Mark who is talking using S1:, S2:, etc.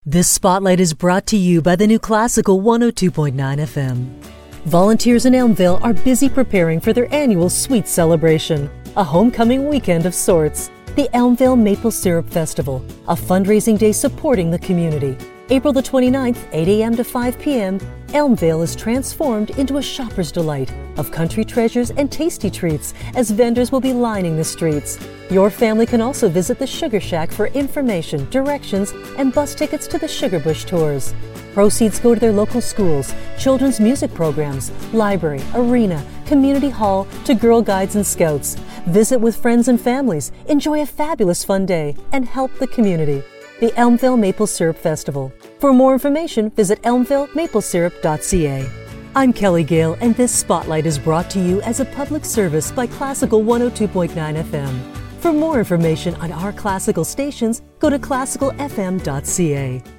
S1: This spotlight is brought to you by the new Classical 102.9 FM. Volunteers in Elmvale are busy preparing for their annual sweet celebration, a homecoming weekend of sorts. The Elmvale Maple Syrup Festival, a fundraising day supporting the community. April the 29th, 8 a.m. to 5 p.m., Elmvale is transformed into a shopper's delight of country treasures and tasty treats as vendors will be lining the streets. Your family can also visit the Sugar Shack for information, directions, and bus tickets to the Sugarbush tours. Proceeds go to their local schools, children's music programs, library, arena, community hall, to Girl Guides and Scouts. Visit with friends and families, enjoy a fabulous fun day, and help the community. The Elmvale Maple Syrup Festival. For more information, visit elmvalemaplesyrup.ca. I'm Kelly Gale, and this Spotlight is brought to you as a public service by Classical 102.9 FM. For more information on our classical stations, go to classicalfm.ca.